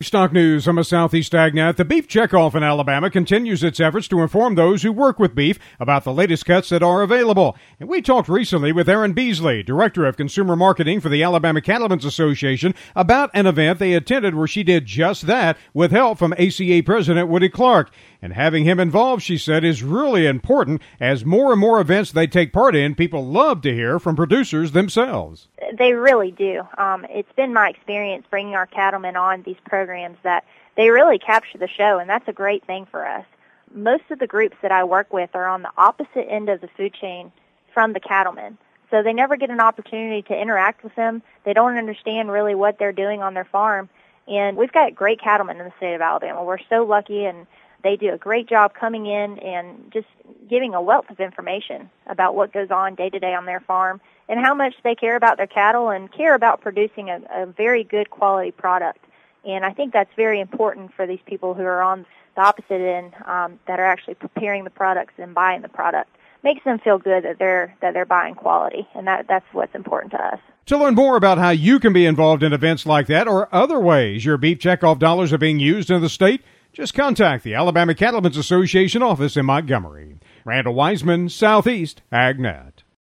Stock news on the Southeast AgNet. The Beef Checkoff in Alabama continues its efforts to inform those who work with beef about the latest cuts that are available. And we talked recently with Aaron Beasley, Director of Consumer Marketing for the Alabama Cattlemen's Association, about an event they attended where she did just that with help from ACA President Woody Clark. And having him involved, she said, is really important as more and more events they take part in, people love to hear from producers themselves. They really do. It's been my experience bringing our cattlemen on these programs that they really capture the show, and that's a great thing for us. Most of the groups that I work with are on the opposite end of the food chain from the cattlemen, so they never get an opportunity to interact with them. They don't understand really what they're doing on their farm, and we've got great cattlemen in the state of Alabama. We're so lucky, and they do a great job coming in and just giving a wealth of information about what goes on day to day on their farm and how much they care about their cattle and care about producing a very good quality product. And I think that's very important for these people who are on the opposite end that are actually preparing the products and buying the product. Makes them feel good that they're buying quality, and that's what's important to us. To learn more about how you can be involved in events like that or other ways your Beef Checkoff dollars are being used in the state, just contact the Alabama Cattlemen's Association office in Montgomery. Randall Wiseman, Southeast AgNet.